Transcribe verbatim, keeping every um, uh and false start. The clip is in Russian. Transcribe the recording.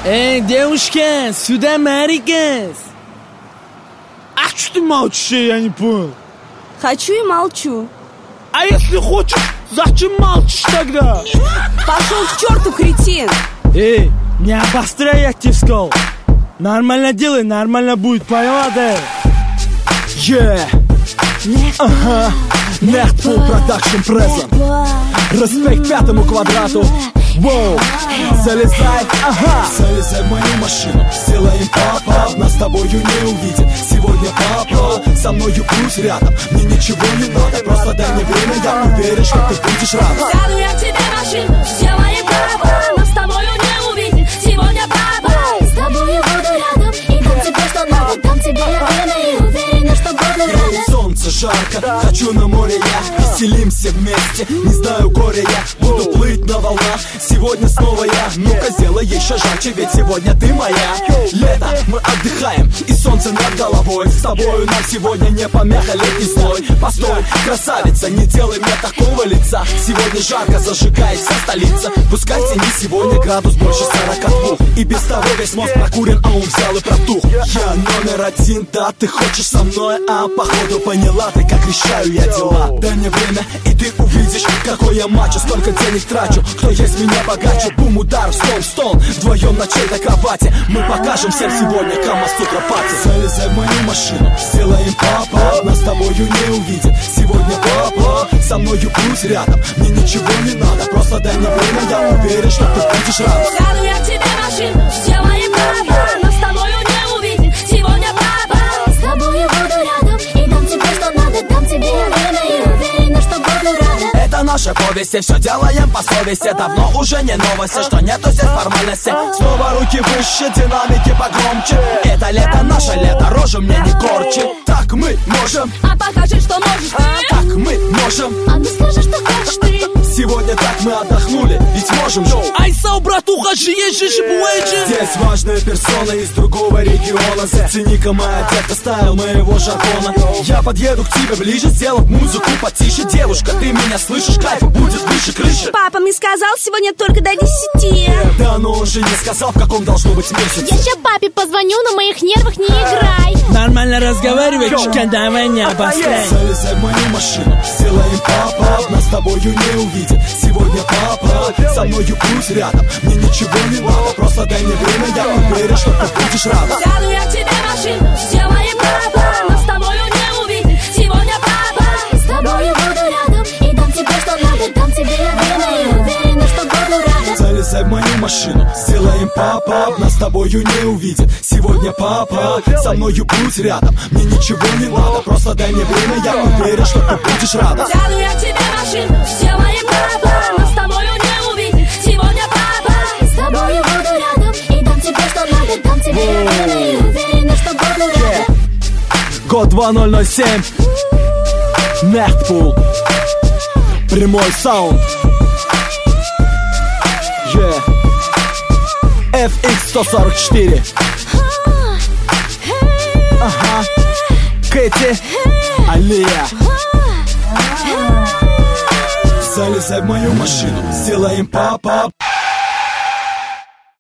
Эй, девушка, сюда Марикас. А что ты молчишь, я не понял? Хочу и молчу. А если хочешь, зачем молчишь тогда? Пошел к черту, кретин. Эй, не обостряй, я тебе сказал. Нормально делай, нормально будет, поняла, да? Yeah. Ага. Нехтфул Продакшн Презент. Респект пятому квадрату. Воу, залезай, ага. Залезай в мою машину, сделаем папа. Нас с тобою не увидит сегодня папа. Со мною будь рядом, мне ничего не надо. Просто дай мне время, я уверен, что ты будешь рад. Сяду я к тебе в машину, сделаем папа. Нас с тобою не увидит сегодня папа. С тобою буду рядом и дам тебе, что надо. Дам тебе время и уверена, что буду рада. Солнце жарко, хочу на море я. Веселимся вместе, не знаю горя я. Буду плыть на волнах, сегодня снова я. Ну-ка сделай еще жарче, ведь сегодня ты моя. Лето, мы отдыхаем, и солнце над головой. С тобою нам сегодня не помеха летний зной. Постой, красавица, не делай мне такого лица. Сегодня жарко, зажигает вся столица. Пускай в тени сегодня градус больше сорока двух. И без того весь мозг прокурен, а он взял и протух. Я номер один, да, ты хочешь со мной, а походу поняла ты, как решаю я дела. Дай мне время, и ты увидишь, какой я мачо. Столько денег трачу, кто есть меня богаче. Бум, удар, стон, стон, вдвоем на чьей-то кровати. Мы покажем всем сегодня Камасутра пати. Залезай в мою машину, сделаем папа. Нас с тобою не увидит сегодня папа. Со мною будь рядом, мне ничего не надо. Просто дай мне время, я уверен, что ты будешь рад. Сяду я к тебе в машину, сделаем папа. Нас с тобою не увидит сегодня папа. С тобою буду рядом и дам тебе, что надо. Дам тебе время и уверена, что буду рада. Это наша повесть, и все делаем по совести. Давно уже не новости, что нету здесь формальности. Снова руки выше, динамики погромче. Это лето, наше лето, рожу мне не корчи. Так мы можем, А покажи, что можешь ты. так мы можем. А ну скажи, что хочешь ты. Сегодня так мы отдохнули, ведь можем же. Айсау, братуха, жиешь же шипуэджи. Здесь важная персона из другого региона. Зацени-ка моя детка, стайл моего жаргона. Я подъеду к тебе ближе, сделав музыку потише. Девушка, ты меня слышишь, кайф будет выше крыши. Папа мне сказал сегодня только до десяти. Да, но он же не сказал, в каком должно быть месяце. Я сейчас папе позвоню, на моих нервах не играй. Нормально разговаривай, чика, давай не обостряй. Залезай в мою машину, сделаем папа. Нас с тобою не увидит сегодня папа. Со мною будь рядом, мне ничего не надо. Просто дай мне время, я уверен, что ты будешь рада. Сяду я к тебе в машину, сделаем папа. Нас с тобою не увидит сегодня папа. С тобою буду рядом и дам тебе, что надо. Дам тебе время и уверена, что буду рада. Залезай в мою машину, сделаем папа. Нас с тобою не увидит сегодня папа. Со мною будь рядом, мне ничего не надо. Просто дай мне время, я уверен, что ты будешь рада. Сяду я к тебе в машину, сделаем папа. Нас с тобою не увидит сегодня папа. С тобою буду рядом и дам тебе, что надо. Дам тебе время и уверена, что буду рада. Год два ноль ноль семь. Нехтфул. Прямой саунд. Yeah. эф икс сто сорок четыре. Ага. Кэти. Алия. Залезай в мою машину, сделаем папа.